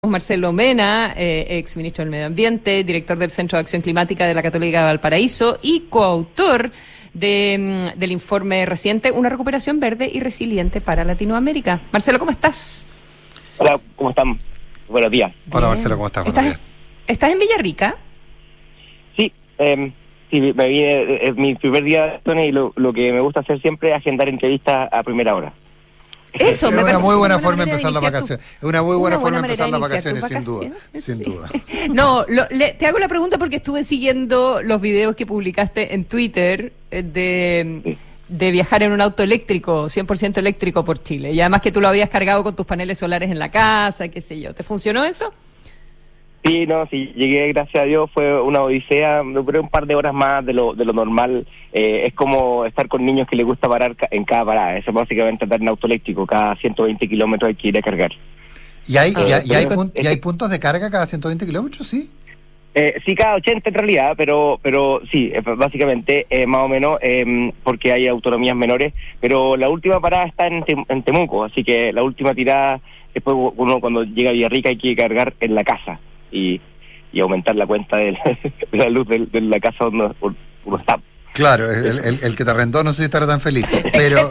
Marcelo Mena, ex ministro del Medio Ambiente, director del Centro de Acción Climática de la Católica de Valparaíso y coautor del informe reciente Una recuperación verde y resiliente para Latinoamérica. Marcelo, ¿cómo estás? Hola, ¿cómo están? Buenos días. Hola Marcelo, ¿cómo estás? ¿Estás en Villarrica? Sí, sí, me vine, es mi primer día y lo que me gusta hacer siempre es agendar entrevistas a primera hora. Eso, es me una parece muy buena una forma de manera empezar las vacaciones. Es una muy buena forma de empezar las vacaciones, sin duda. Sin duda. No, te hago la pregunta porque estuve siguiendo los videos que publicaste en Twitter de viajar en un auto eléctrico, 100% eléctrico por Chile. Y además que tú lo habías cargado con tus paneles solares en la casa, qué sé yo. ¿Te funcionó eso? Sí, no, sí, llegué, gracias a Dios, fue una odisea, me duré un par de horas más de lo normal. Es como estar con niños que les gusta parar en cada parada. Eso es básicamente andar en auto eléctrico, cada 120 kilómetros hay que ir a cargar. ¿Y hay puntos de carga cada 120 kilómetros, sí? Sí, cada 80 en realidad, pero sí, básicamente, más o menos, porque hay autonomías menores, pero la última parada está en Temuco, así que la última tirada, después uno cuando llega a Villarrica hay que cargar en la casa y aumentar la cuenta de la luz de la casa donde uno está. Claro, el que te arrendó no sé si estará tan feliz, pero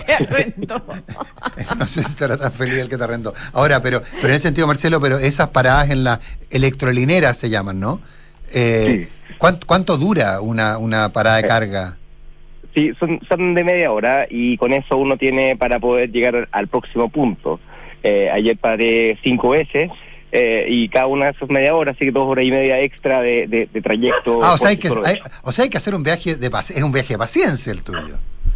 no sé si estará tan feliz el que te arrendó. Ahora, pero en ese sentido, Marcelo, pero esas paradas en la electrolinera se llaman, ¿no? Sí. ¿Cuánto dura una parada de carga? Sí, son de media hora y con eso uno tiene para poder llegar al próximo punto. Ayer paré 5 veces. Y cada una de esas media hora, así que 2 horas y media extra de trayecto. O sea, hay que hacer un viaje es un viaje de paciencia el tuyo.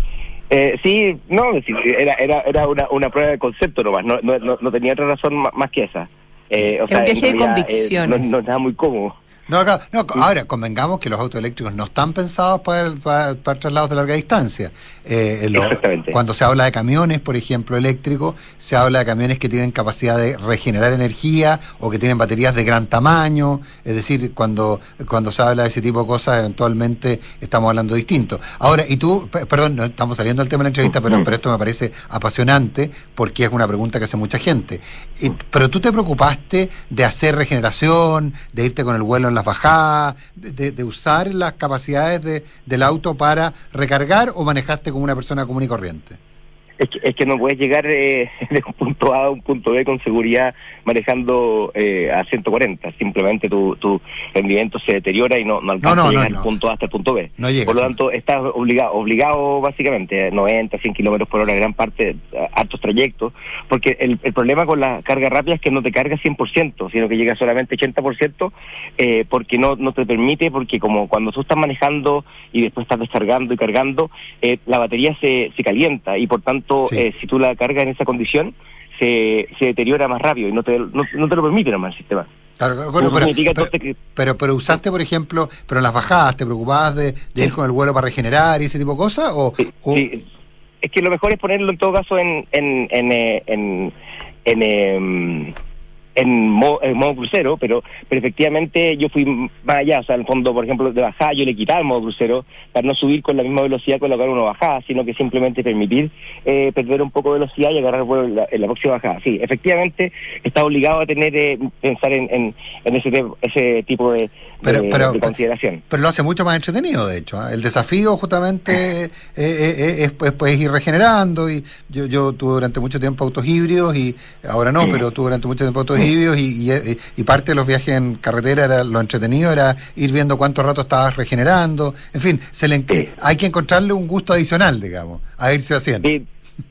Sí, no, era una prueba de concepto nomás, no tenía otra razón más que esa. Es un viaje de convicciones. No estaba muy cómodo. Ahora, convengamos que los autos eléctricos no están pensados para traslados de larga distancia. Exactamente. Cuando se habla de camiones, por ejemplo, eléctricos, se habla de camiones que tienen capacidad de regenerar energía o que tienen baterías de gran tamaño. Es decir, cuando se habla de ese tipo de cosas, eventualmente estamos hablando distinto. Ahora, y tú, perdón, no estamos saliendo del tema de la entrevista, pero esto me parece apasionante porque es una pregunta que hace mucha gente. Pero tú te preocupaste de hacer regeneración, de irte con el vuelo en las bajadas, de usar las capacidades del auto para recargar, o manejaste como una persona común y corriente? Es que no puedes llegar de un punto A a un punto B con seguridad manejando a 140. Simplemente tu rendimiento se deteriora y no alcanza a llegar al punto A hasta el punto B. Por lo tanto, estás obligado básicamente, 90, 100 kilómetros por hora, gran parte, altos trayectos, porque el problema con la carga rápida es que no te carga 100%, sino que llega solamente 80%, porque no te permite, porque como cuando tú estás manejando y después estás descargando y cargando, la batería se calienta y por tanto, si tú la cargas en esa condición, se deteriora más rápido y no te lo permite nomás el sistema. Claro, bueno, pero usaste, por ejemplo, pero en las bajadas, ¿te preocupabas de ir con el vuelo para regenerar y ese tipo de cosas? Sí. Es que lo mejor es ponerlo en todo caso en modo crucero, pero efectivamente yo fui más allá, o sea, en el fondo, por ejemplo, de bajada yo le quitaba el modo crucero para no subir con la misma velocidad con la cual uno bajaba, sino que simplemente permitir perder un poco de velocidad y agarrar vuelo en la próxima bajada. Sí, efectivamente está obligado a pensar en ese tipo de consideración. Pero lo hace mucho más entretenido, de hecho, ¿eh? El desafío justamente es pues ir regenerando, y yo tuve durante mucho tiempo autos híbridos y ahora no, pero tuve durante mucho tiempo autos híbridos y parte de los viajes en carretera, lo entretenido era ir viendo cuánto rato estabas regenerando. En fin, hay que encontrarle un gusto adicional, digamos, a irse haciendo. Sí.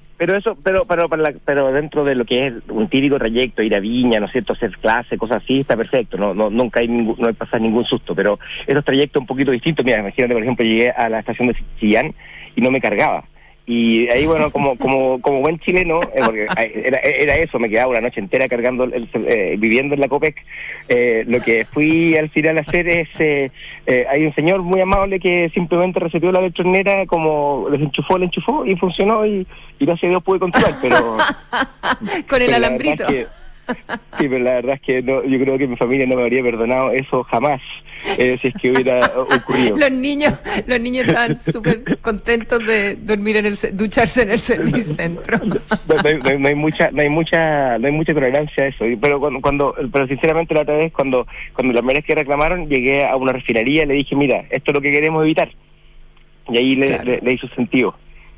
Pero dentro de lo que es un típico trayecto, ir a Viña, ¿no es cierto?, hacer clase, cosas así, está perfecto, nunca no hay pasar ningún susto, pero esos trayectos un poquito distintos. Mira, imagínate, por ejemplo, llegué a la estación de Chillán y no me cargaba. Y ahí, bueno, como buen chileno, porque era eso, me quedaba una noche entera cargando, viviendo en la Copec. Lo que fui al final a hacer es, hay un señor muy amable que simplemente reseteó la electronera, como le enchufó y funcionó, y gracias a Dios pude continuar, pero con el alambrito. Sí, pero la verdad es que no, yo creo que mi familia no me habría perdonado eso jamás, si es que hubiera ocurrido. Los niños estaban súper contentos de dormir ducharse en el servicentro. No hay mucha tolerancia a eso. Pero sinceramente la otra vez, cuando la primera vez que reclamaron, llegué a una refinería y le dije, mira, esto es lo que queremos evitar. Y ahí le hizo sentido.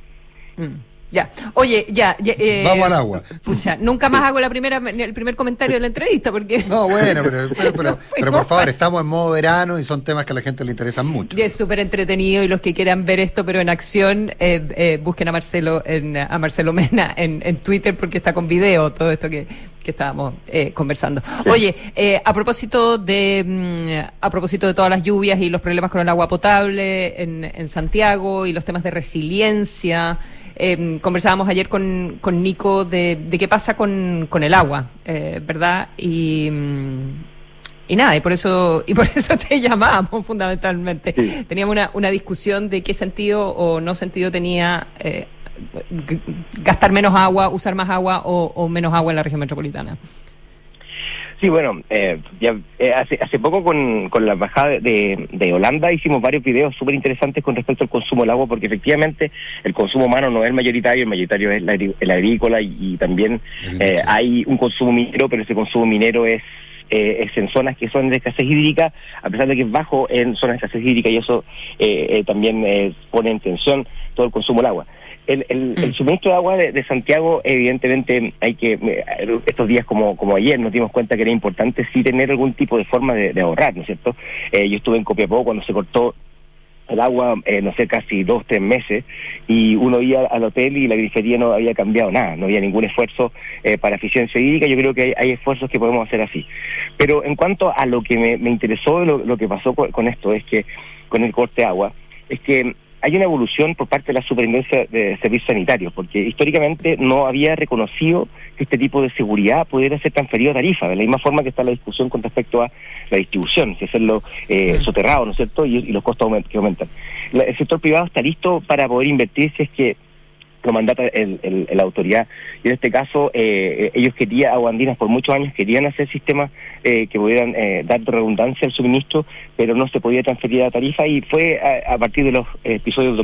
Ya. Oye, vamos al agua. Pucha, nunca más hago el primer comentario de la entrevista porque... No, bueno, pero por favor, estamos en modo verano y son temas que a la gente le interesan mucho. Y es súper entretenido, y los que quieran ver esto pero en acción, busquen a Marcelo Mena en Twitter, porque está con video todo esto que estábamos conversando. Oye, a propósito de todas las lluvias y los problemas con el agua potable en Santiago y los temas de resiliencia, conversábamos ayer con Nico de qué pasa con el agua, ¿verdad? Y nada, y por eso te llamábamos fundamentalmente. Sí. Teníamos una discusión de qué sentido o no sentido tenía gastar menos agua, usar más agua o menos agua en la región metropolitana. Sí, bueno, hace poco con la embajada de Holanda hicimos varios videos súper interesantes con respecto al consumo del agua, porque efectivamente el consumo humano no es el mayoritario es el agrícola, y también hay un consumo minero, pero ese consumo minero es en zonas que son de escasez hídrica, a pesar de que es bajo en zonas de escasez hídrica, y eso también pone en tensión todo el consumo del agua. El suministro de agua de Santiago, evidentemente, estos días como ayer nos dimos cuenta que era importante sí tener algún tipo de forma de ahorrar, ¿no es cierto? Yo estuve en Copiapó cuando se cortó el agua, casi 2-3 meses, y uno iba al hotel y la grifería no había cambiado nada, no había ningún esfuerzo para eficiencia hídrica. Yo creo que hay esfuerzos que podemos hacer así. Pero en cuanto a lo que me interesó, lo que pasó con esto, es que con el corte de agua, es que hay una evolución por parte de la Superintendencia de Servicios Sanitarios, porque históricamente no había reconocido que este tipo de seguridad pudiera ser transferido a tarifa, de la misma forma que está la discusión con respecto a la distribución, si hacerlo soterrado, ¿no es cierto?, y los costos que aumentan. El sector privado está listo para poder invertir si es que lo mandata la autoridad, y en este caso ellos querían, Aguandinas por muchos años querían hacer sistemas que pudieran dar redundancia al suministro, pero no se podía transferir a tarifa, y fue a partir de los episodios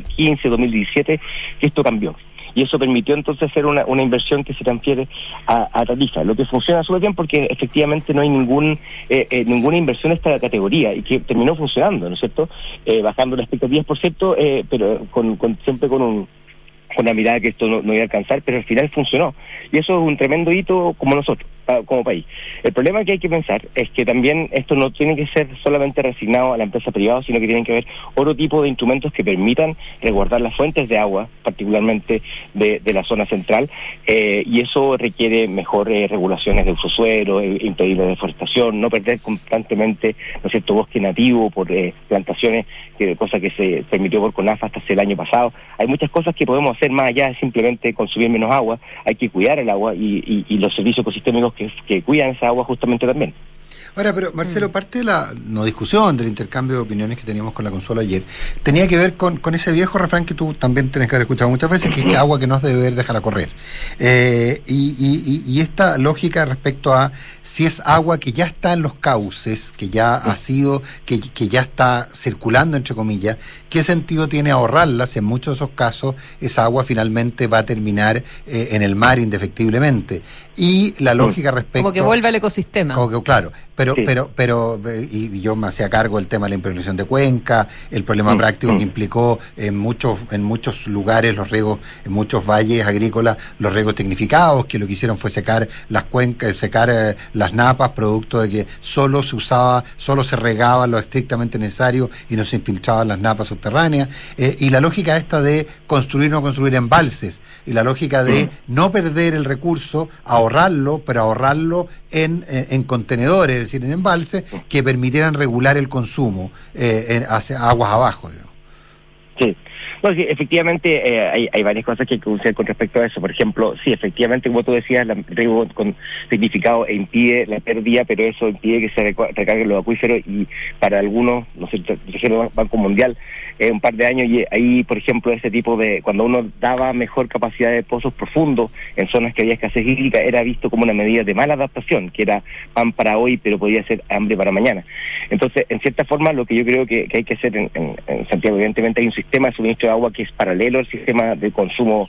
2015-2017 que esto cambió, y eso permitió entonces hacer una inversión que se transfiere a tarifa, lo que funciona súper bien porque efectivamente no hay ninguna inversión de esta categoría, y que terminó funcionando, ¿no es cierto?, bajando la expectativa 10%, pero siempre con una mirada que esto no iba a alcanzar, pero al final funcionó, y eso es un tremendo hito como país. El problema que hay que pensar es que también esto no tiene que ser solamente resignado a la empresa privada, sino que tienen que haber otro tipo de instrumentos que permitan resguardar las fuentes de agua, particularmente de la zona central, y eso requiere mejores regulaciones de uso suelo, impedir la deforestación, no perder constantemente, ¿no es cierto?, bosque nativo por plantaciones, cosa que se permitió por CONAFA hasta el año pasado. Hay muchas cosas que podemos hacer más allá de simplemente consumir menos agua. Hay que cuidar el agua y los servicios ecosistémicos que cuidan esa agua justamente también. Ahora, pero Marcelo, parte de la discusión, del intercambio de opiniones que teníamos con la Consuelo ayer, tenía que ver con ese viejo refrán que tú también tenés que haber escuchado muchas veces, que es que agua que no has de beber, déjala correr. Y esta lógica respecto a si es agua que ya está en los cauces, que ya ha sido, que ya está circulando, entre comillas, ¿qué sentido tiene ahorrarla si en muchos de esos casos esa agua finalmente va a terminar en el mar indefectiblemente? Y la lógica respecto... Como que vuelve al ecosistema. Como que, claro, pero yo me hacía cargo del tema de la impregnación de cuenca, el problema práctico que implicó en muchos lugares los riegos, en muchos valles agrícolas, los riegos tecnificados, que lo que hicieron fue secar las cuencas, secar las napas, producto de que solo se regaba lo estrictamente necesario y no se infiltraban las napas subterráneas, y la lógica esta de construir o no construir embalses, y la lógica de no perder el recurso, ahorrarlo, pero ahorrarlo en contenedores, es decir, en embalses, que permitieran regular el consumo hacia aguas abajo, digamos. Sí. No, sí, efectivamente hay varias cosas que hay que usar con respecto a eso. Por ejemplo, sí, efectivamente, como tú decías, el riego con significado impide la pérdida, pero eso impide que se recarguen los acuíferos y para algunos, no sé, el Banco Mundial, un par de años, y ahí, por ejemplo, ese tipo de, cuando uno daba mejor capacidad de pozos profundos en zonas que había escasez hídrica, era visto como una medida de mala adaptación, que era pan para hoy, pero podía ser hambre para mañana. Entonces, en cierta forma, lo que yo creo que hay que hacer en Santiago, evidentemente hay un sistema de suministro de agua que es paralelo al sistema de consumo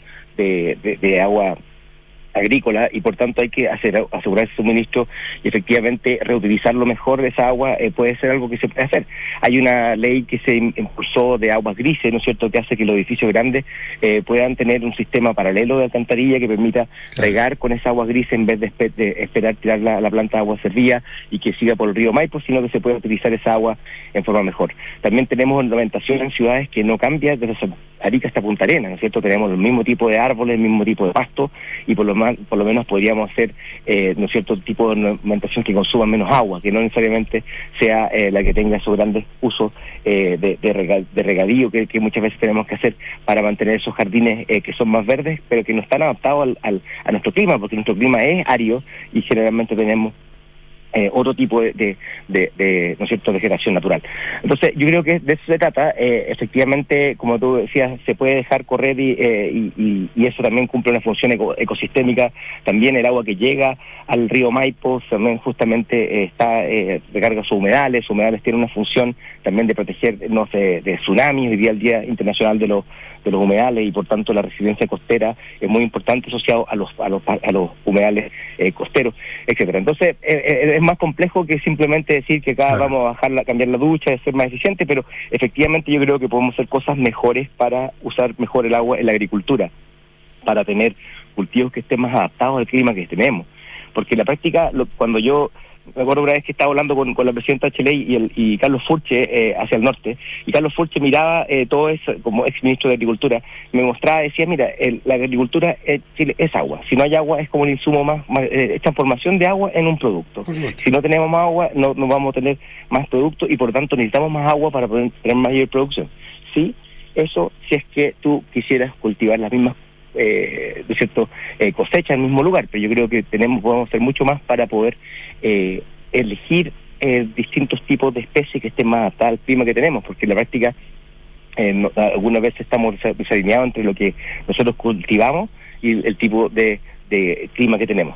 de agua agrícola, y por tanto hay que asegurar ese suministro y efectivamente reutilizarlo mejor. Esa agua puede ser algo que se puede hacer. Hay una ley que se impulsó de aguas grises, ¿no es cierto?, que hace que los edificios grandes puedan tener un sistema paralelo de alcantarilla que permita regar con esa agua gris en vez de esperar tirar la planta de agua servida y que siga por el río Maipo, sino que se puede utilizar esa agua en forma mejor. También tenemos ornamentación en ciudades que no cambia desde Arica hasta Punta Arenas, ¿no es cierto? Tenemos el mismo tipo de árboles, el mismo tipo de pasto, y por lo menos podríamos hacer, ¿no es cierto?, tipo de ornamentación que consuma menos agua, que no necesariamente sea la que tenga esos grandes usos de regadío que muchas veces tenemos que hacer para mantener esos jardines que son más verdes, pero que no están adaptados a nuestro clima, porque nuestro clima es árido y generalmente tenemos otro tipo de ¿no es cierto?, vegetación natural. Entonces, yo creo que de eso se trata. Efectivamente, como tú decías, se puede dejar correr y eso también cumple una función ecosistémica. También el agua que llega al río Maipo también justamente recarga sus humedales. Sus humedales tienen una función también de protegernos de tsunamis. Hoy día el Día Internacional de los humedales, y por tanto la resiliencia costera es muy importante asociado a los humedales costeros, etcétera. Entonces, es más complejo que simplemente decir que acá vamos a cambiar la ducha, ser más eficiente, pero efectivamente yo creo que podemos hacer cosas mejores para usar mejor el agua en la agricultura, para tener cultivos que estén más adaptados al clima que tenemos. Porque en la práctica, cuando yo me acuerdo una vez que estaba hablando con la presidenta Bachelet y Carlos Furche hacia el norte, y Carlos Furche miraba todo eso como ex ministro de Agricultura, me mostraba, decía, mira, la agricultura Chile es agua. Si no hay agua es como un insumo más transformación de agua en un producto. Si no tenemos más agua no vamos a tener más productos, y por lo tanto necesitamos más agua para poder tener mayor producción. Sí, eso si es que tú quisieras cultivar las mismas de cierto cosecha en el mismo lugar, pero yo creo que podemos hacer mucho más para poder elegir distintos tipos de especies que estén más adaptadas al clima que tenemos, porque en la práctica algunas veces estamos desalineados entre lo que nosotros cultivamos y el tipo de clima que tenemos.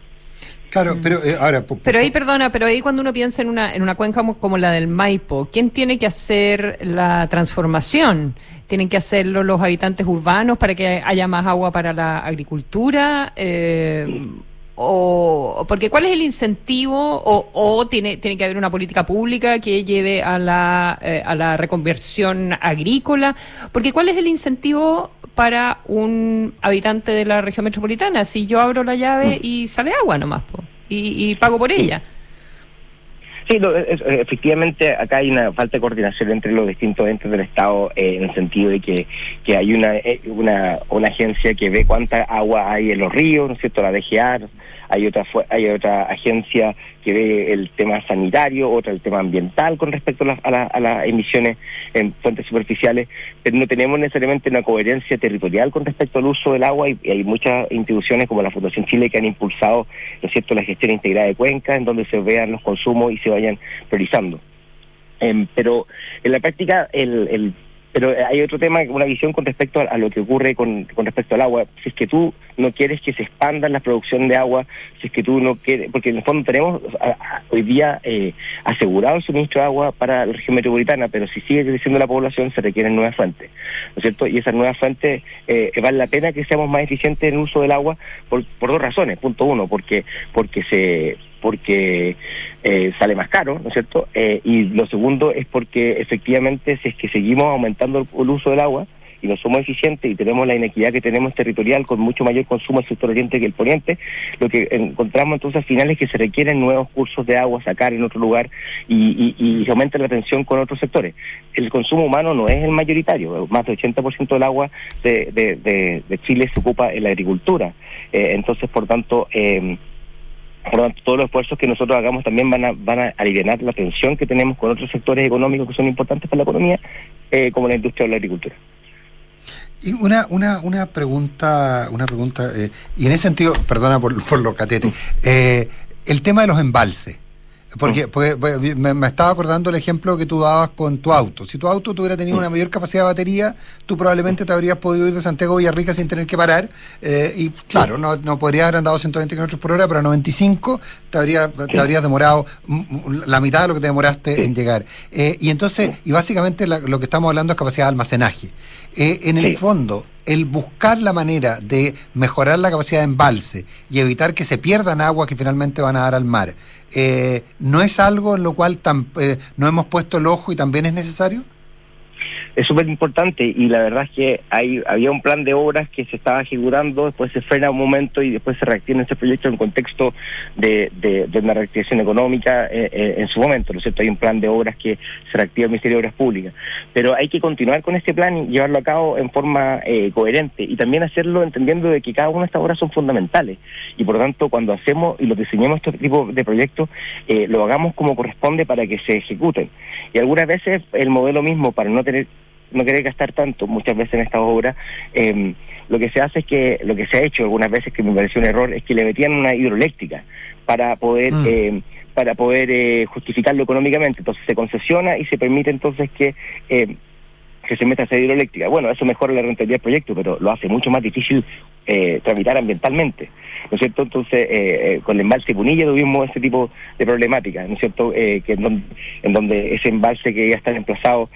Claro, pero ahora... Pero ahí, perdona, pero ahí cuando uno piensa en una cuenca como la del Maipo, ¿quién tiene que hacer la transformación? ¿Tienen que hacerlo los habitantes urbanos para que haya más agua para la agricultura? Porque ¿cuál es el incentivo? ¿O tiene que haber una política pública que lleve a la reconversión agrícola? Porque ¿cuál es el incentivo para un habitante de la región metropolitana si yo abro la llave y sale agua nomás y pago por ella? Sí, efectivamente acá hay una falta de coordinación entre los distintos entes del Estado en el sentido de que hay una agencia que ve cuánta agua hay en los ríos, ¿no es cierto?, la DGA. Hay otra agencia que ve el tema sanitario, otra el tema ambiental con respecto a las emisiones en fuentes superficiales, pero no tenemos necesariamente una coherencia territorial con respecto al uso del agua, y hay muchas instituciones como la Fundación Chile que han impulsado, ¿no es cierto?, la gestión integrada de cuencas, en donde se vean los consumos y se vayan priorizando. Pero en la práctica pero hay otro tema, una visión con respecto a lo que ocurre con respecto al agua. Si es que tú no quieres que se expanda la producción de agua, si es que tú no quieres, porque en el fondo tenemos hoy día asegurado el suministro de agua para la región metropolitana, pero si sigue creciendo la población se requieren nuevas fuentes, ¿no es cierto? Y esas nuevas fuentes vale la pena que seamos más eficientes en el uso del agua por dos razones. Punto uno, porque sale más caro, ¿no es cierto? Y lo segundo es porque efectivamente si es que seguimos aumentando el uso del agua y no somos eficientes y tenemos la inequidad que tenemos territorial con mucho mayor consumo del sector oriente que el poniente, lo que encontramos entonces al final es que se requieren nuevos cursos de agua, sacar en otro lugar y se aumenta la tensión con otros sectores. El consumo humano no es el mayoritario, más del 80% del agua de Chile se ocupa en la agricultura. Entonces, por lo tanto, todos los esfuerzos que nosotros hagamos también van a aliviar la tensión que tenemos con otros sectores económicos que son importantes para la economía, como la industria o la agricultura. Y una pregunta, y en ese sentido, perdona por los catetes, el tema de los embalses. Porque me estaba acordando el ejemplo que tú dabas con tu auto. Si tu auto tuviera tenido una mayor capacidad de batería, tú probablemente te habrías podido ir de Santiago a Villarrica sin tener que parar. Y claro, no podrías haber andado 120 kilómetros por hora, pero a 95 te habrías demorado la mitad de lo que te demoraste en llegar. Y entonces, básicamente lo que estamos hablando es capacidad de almacenaje. En el fondo, el buscar la manera de mejorar la capacidad de embalse y evitar que se pierdan aguas que finalmente van a dar al mar, ¿no es algo en lo cual no hemos puesto el ojo y también es necesario? Es súper importante, y la verdad es que había un plan de obras que se estaba ejecutando, después se frena un momento y después se reactiva ese proyecto en contexto de una reactivación económica en su momento, ¿no es cierto? Hay un plan de obras que se reactiva el Ministerio de Obras Públicas, pero hay que continuar con este plan y llevarlo a cabo en forma coherente, y también hacerlo entendiendo de que cada una de estas obras son fundamentales, y por lo tanto cuando hacemos y lo diseñemos este tipo de proyectos, lo hagamos como corresponde para que se ejecuten. Y algunas veces el modelo mismo, para no querer gastar tanto, muchas veces en estas obras, lo que se hace es que, lo que se ha hecho algunas veces, que me pareció un error, es que le metían una hidroeléctrica para poder justificarlo económicamente. Entonces se concesiona y se permite entonces que se meta esa hidroeléctrica. Bueno, eso mejora la rentabilidad del proyecto, pero lo hace mucho más difícil tramitar ambientalmente, ¿no es cierto? Entonces, con el embalse Punilla tuvimos ese tipo de problemática, ¿no es cierto? Que en donde ese embalse que iba a estar emplazado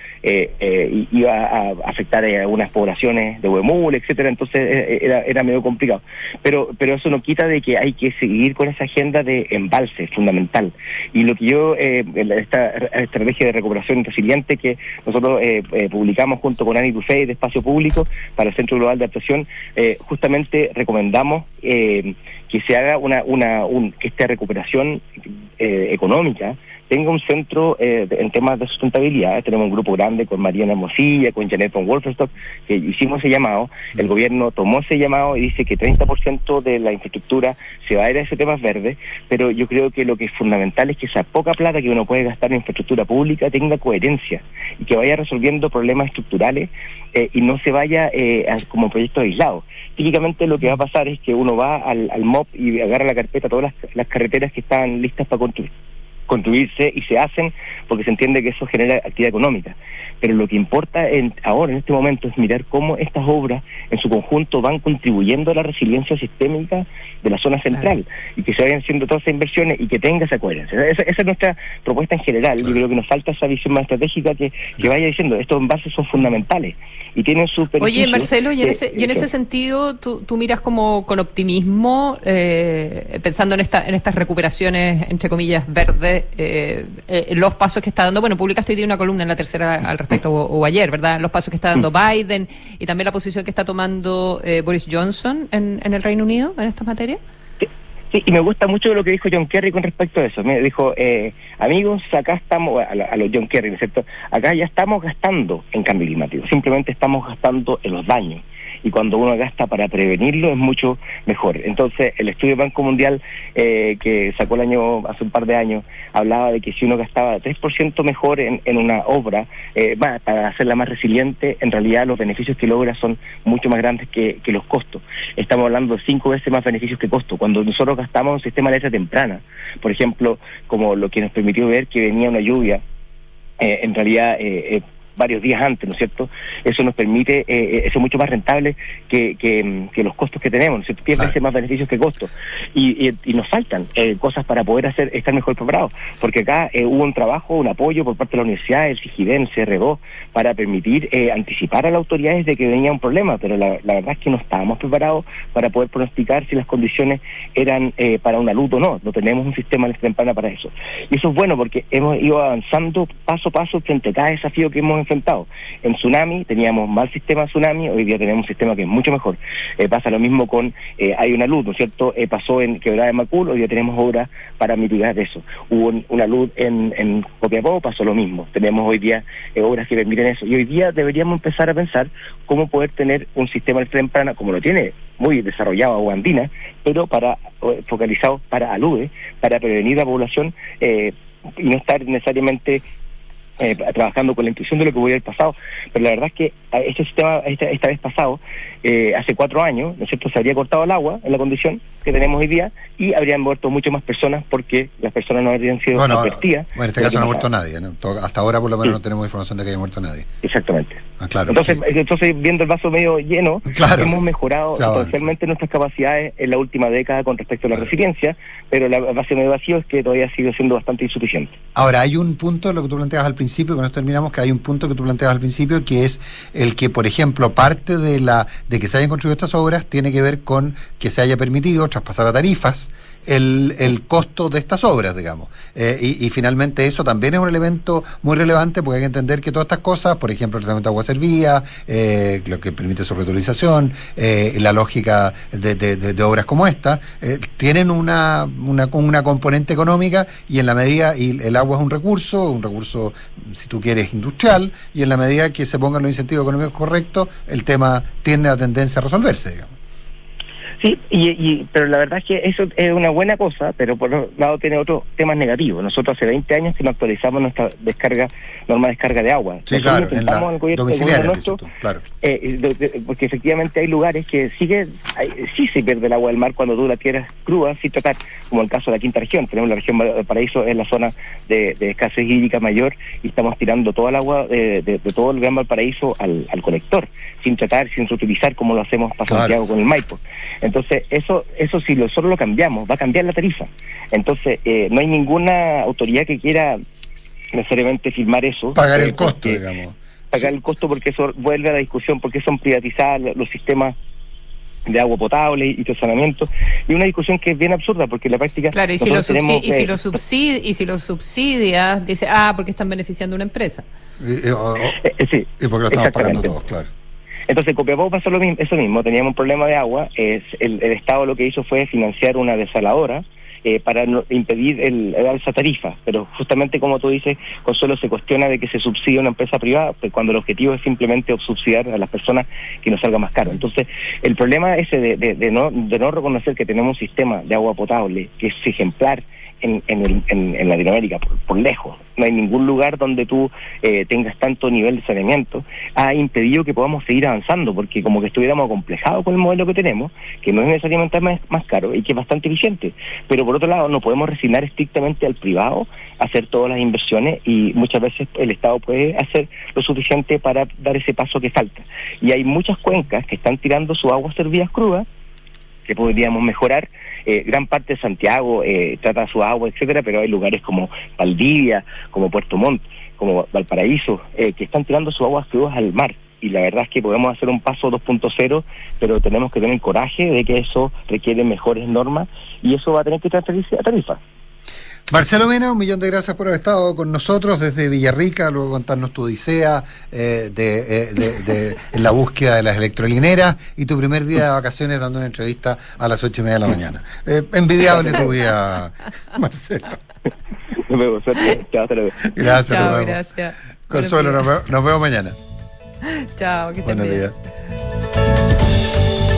iba a afectar a algunas poblaciones de Huemul, etcétera. Entonces era medio complicado. Pero eso no quita de que hay que seguir con esa agenda de embalse fundamental. Y lo que yo, esta estrategia de recuperación y resiliente que nosotros publicamos junto con Ani Dufey de Espacio Público para el Centro Global de Adaptación, justamente recomendamos que se haga que esta recuperación económica tenga un centro en temas de sustentabilidad. Tenemos un grupo grande con Mariana Mosilla, con Janet von Wolfenstock, que hicimos ese llamado. El gobierno tomó ese llamado y dice que 30% de la infraestructura se va a ir a ese tema verde, pero yo creo que lo que es fundamental es que esa poca plata que uno puede gastar en infraestructura pública tenga coherencia y que vaya resolviendo problemas estructurales y no se vaya como proyectos aislados. Típicamente lo que va a pasar es que uno va al MOP y agarra la carpeta todas las carreteras que están listas para construirse y se hacen porque se entiende que eso genera actividad económica. Pero lo que importa ahora, en este momento, es mirar cómo estas obras en su conjunto van contribuyendo a la resiliencia sistémica de la zona central, y que se vayan haciendo todas esas inversiones y que tenga esa coherencia. Esa es nuestra propuesta en general. Yo creo que nos falta esa visión más estratégica que vaya diciendo estos envases son fundamentales y tienen su beneficio. Oye, Marcelo, y en ese sentido tú miras como con optimismo, pensando en estas recuperaciones, entre comillas, verdes, los pasos que está dando. Bueno, publicaste hoy día una columna en La Tercera al respecto, o ayer, ¿verdad? Los pasos que está dando Biden y también la posición que está tomando Boris Johnson en el Reino Unido en esta materia. Sí, y me gusta mucho lo que dijo John Kerry con respecto a eso. Me dijo, amigos, acá estamos, a los John Kerry, ¿no es cierto? Acá ya estamos gastando en cambio climático, simplemente estamos gastando en los daños. Y cuando uno gasta para prevenirlo es mucho mejor. Entonces, el estudio del Banco Mundial que sacó hace un par de años, hablaba de que si uno gastaba 3% mejor en una obra, para hacerla más resiliente, en realidad los beneficios que logra son mucho más grandes que los costos. Estamos hablando de 5 veces más beneficios que costos. Cuando nosotros gastamos un sistema de alerta temprana, por ejemplo, como lo que nos permitió ver que venía una lluvia, en realidad varios días antes, ¿no es cierto? Eso nos permite, eso es mucho más rentable que los costos que tenemos, ¿no es cierto? 10 veces más beneficios que costos. Y nos faltan cosas para poder estar mejor preparados, porque acá hubo un trabajo, un apoyo por parte de la universidad, el CIGIDEN, el CR2, para permitir anticipar a las autoridades de que venía un problema, pero la verdad es que no estábamos preparados para poder pronosticar si las condiciones eran para una luz o no. No tenemos un sistema de temprana para eso. Y eso es bueno porque hemos ido avanzando paso a paso frente a cada desafío que hemos enfrentado. En tsunami teníamos mal sistema tsunami, hoy día tenemos un sistema que es mucho mejor. Pasa lo mismo con hay una luz, ¿no es cierto? Pasó en Quebrada de Macul, hoy día tenemos obras para mitigar eso. Hubo una luz en Copiapó, pasó lo mismo. Tenemos hoy día obras que permiten eso. Y hoy día deberíamos empezar a pensar cómo poder tener un sistema de temprana, como lo tiene muy desarrollado Agua Andina, pero focalizado para alude, para prevenir la población y no estar necesariamente trabajando con la intuición de lo que hubiera el pasado. Pero la verdad es que este sistema esta vez pasado, hace 4 años, ¿no es cierto?, se habría cortado el agua en la condición que tenemos hoy día y habrían muerto mucho más personas porque las personas no habrían sido advertidas. Bueno, en este caso no ha muerto nadie, ¿no? Hasta ahora por lo menos no tenemos información de que haya muerto nadie. Exactamente. Claro. Entonces, viendo el vaso medio lleno, hemos mejorado potencialmente nuestras capacidades en la última década con respecto a la resiliencia, pero la base medio vacío es que todavía sigue siendo bastante insuficiente. Ahora, hay un punto, lo que tú planteabas al principio, con esto terminamos, que hay un punto que tú planteabas al principio, que es el que, por ejemplo, parte de que se hayan construido estas obras tiene que ver con que se haya permitido traspasar a tarifas el costo de estas obras, digamos. Y finalmente eso también es un elemento muy relevante, porque hay que entender que todas estas cosas, por ejemplo, el tratamiento de agua servida, lo que permite su reutilización, la lógica de obras como esta, tienen una componente económica, y en la medida, y el agua es un recurso, si tú quieres, industrial, y en la medida que se pongan los incentivos económicos correctos, el tema tiene la tendencia a resolverse, digamos. Sí, pero la verdad es que eso es una buena cosa, pero por otro lado tiene otros temas negativos. Nosotros hace 20 años que no actualizamos nuestra norma de descarga de agua. Sí, claro, en la domiciliaria, nuestro, claro. Porque efectivamente hay lugares que sí se pierde el agua del mar cuando tú la tierras cruda sin tratar, como el caso de la quinta región. Tenemos la región Valparaíso, es la zona de escasez hídrica mayor, y estamos tirando toda el agua de todo el Gran Valparaíso al colector, sin tratar, sin reutilizar, como lo hacemos para Santiago con el Maipo. Entonces, eso si nosotros lo cambiamos, va a cambiar la tarifa. Entonces, no hay ninguna autoridad que quiera necesariamente firmar eso. Pagar el costo, digamos. Pagar el costo, porque eso vuelve a la discusión, porque son privatizados los sistemas de agua potable y de saneamiento, y una discusión que es bien absurda, porque en la práctica... Claro, y si lo subsidias, dice, porque están beneficiando a una empresa. Sí, y porque lo estamos pagando todos, claro. Entonces, Copiapó pasó eso mismo, teníamos un problema de agua, el Estado lo que hizo fue financiar una desaladora para impedir el alza tarifa, pero justamente como tú dices, Consuelo, se cuestiona de que se subsidie una empresa privada, pues cuando el objetivo es simplemente subsidiar a las personas que nos salga más caro. Entonces, el problema ese de no reconocer que tenemos un sistema de agua potable que es ejemplar en Latinoamérica, por lejos. No hay ningún lugar donde tú tengas tanto nivel de saneamiento, ha impedido que podamos seguir avanzando, porque como que estuviéramos acomplejados con el modelo que tenemos, que no es necesariamente más caro y que es bastante eficiente. Pero por otro lado, no podemos resignar estrictamente al privado a hacer todas las inversiones, y muchas veces el Estado puede hacer lo suficiente para dar ese paso que falta. Y hay muchas cuencas que están tirando sus aguas servidas crudas, que podríamos mejorar. Gran parte de Santiago trata su agua, etcétera, pero hay lugares como Valdivia, como Puerto Montt, como Valparaíso, que están tirando sus aguas crudas al mar. Y la verdad es que podemos hacer un paso 2.0, pero tenemos que tener coraje de que eso requiere mejores normas, y eso va a tener que transferirse a tarifa. Marcelo Mena, 1.000.000 de gracias por haber estado con nosotros desde Villarrica, luego contarnos tu odisea en la búsqueda de las electrolineras y tu primer día de vacaciones dando una entrevista a las 8:30 de la mañana. Envidiable tu vida, Marcelo. Nos vemos, suerte. Chao, hasta luego. Gracias, Chao, nos vemos. Gracias. Consuelo, nos vemos mañana. Chao, que estés bien. Buenos días.